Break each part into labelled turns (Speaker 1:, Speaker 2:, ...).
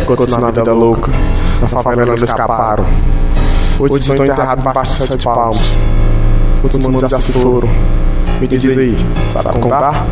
Speaker 1: quantos na vida louca, na favela não escaparam. Hoje estão enterrados embaixo de 7 palmos. Quantos manos já se foram? Me diz aí, sabe contar?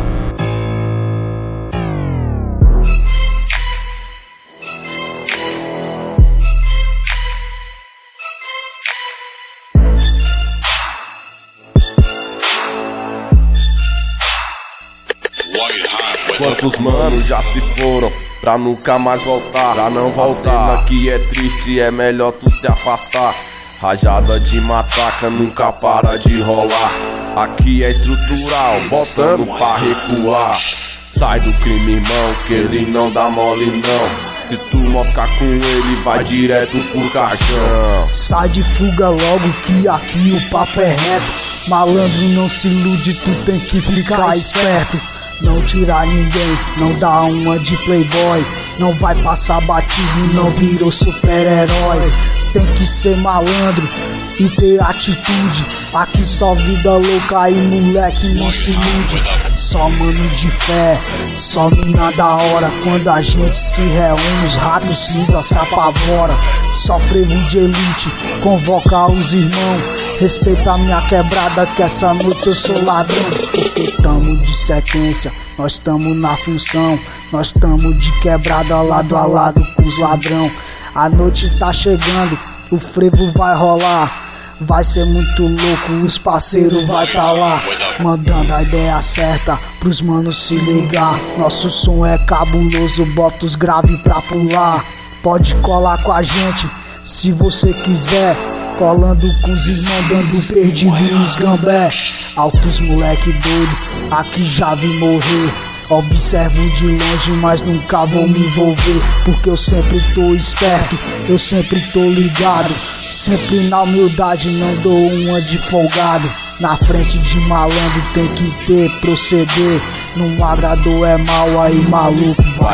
Speaker 2: Quantos manos já se foram pra nunca mais voltar, pra não voltar. A cena que é triste, é melhor tu se afastar. Rajada de mataca nunca para de rolar. Aqui é estrutural, botando pra recuar. Sai do crime, irmão, que ele não dá mole não. Se tu moscar com ele, vai direto pro caixão.
Speaker 3: Sai de fuga logo que aqui o papo é reto. Malandro não se ilude, tu tem que ficar esperto. Não tirar ninguém, não dá uma de playboy. Não vai passar batido, não virou super-herói. Tem que ser malandro e ter atitude. Aqui só vida louca e moleque não se ilude. Só mano de fé, só mina da hora. Quando a gente se reúne, os ratos cinza se apavora. Só frevo de elite, convoca os irmãos. Respeita a minha quebrada que essa noite eu sou ladrão. Porque tamo de sequência, nós tamo na função. Nós tamo de quebrada lado a lado com os ladrão. A noite tá chegando, o frevo vai rolar. Vai ser muito louco, os parceiros vai tá lá. Mandando a ideia certa pros manos se ligar. Nosso som é cabuloso, bota os grave pra pular. Pode colar com a gente se você quiser. Colando com os irmãos, dando perdido nos gambé. Altos moleque doido, aqui já vi morrer. Observo de longe, mas nunca vou me envolver. Porque eu sempre tô esperto, eu sempre tô ligado. Sempre na humildade, não dou uma de folgado. Na frente de malandro tem que ter proceder. Não agradou é mal, aí maluco vai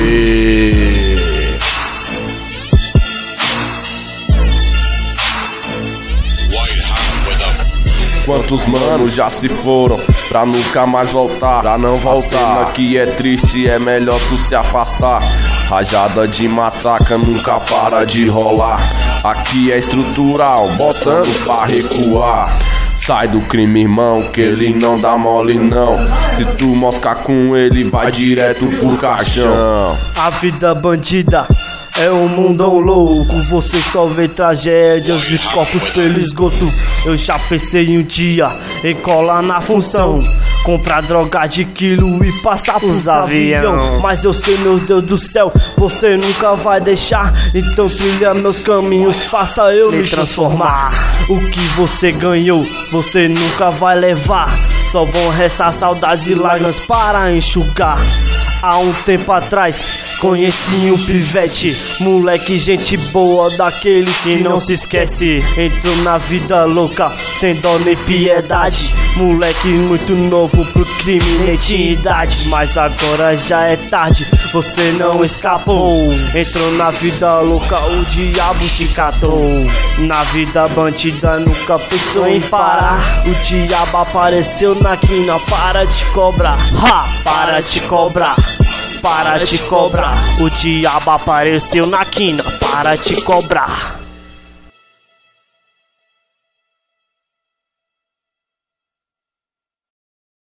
Speaker 3: morrer.
Speaker 2: Quantos manos já se foram pra nunca mais voltar, pra não voltar. A cena que é triste, é melhor tu se afastar. Rajada de mataca nunca para de rolar. Aqui é estrutural, botando pra recuar. Sai do crime, irmão, que ele não dá mole não. Se tu moscar com ele, vai direto pro caixão.
Speaker 4: A vida bandida é um mundão louco, você só vê tragédias e corpos pelo esgoto. Eu já pensei um dia em colar na função, comprar droga de quilo e passar pros avião. Mas eu sei, meu Deus do céu, você nunca vai deixar. Então trilha meus caminhos, faça eu me transformar. O que você ganhou, você nunca vai levar. Só vão restar saudades e lágrimas para enxugar. Há um tempo atrás conheci um pivete, moleque, gente boa, daquele que não se esquece. Entrou na vida louca, sem dó nem piedade. Moleque muito novo pro crime, nem tinha idade. Mas agora já é tarde, você não escapou. Entrou na vida louca, o diabo te catou. Na vida bandida nunca pensou em parar. O diabo apareceu na quina, para de cobrar. Ha! Para de cobrar. Para de cobrar, o diabo apareceu na quina, para de cobrar.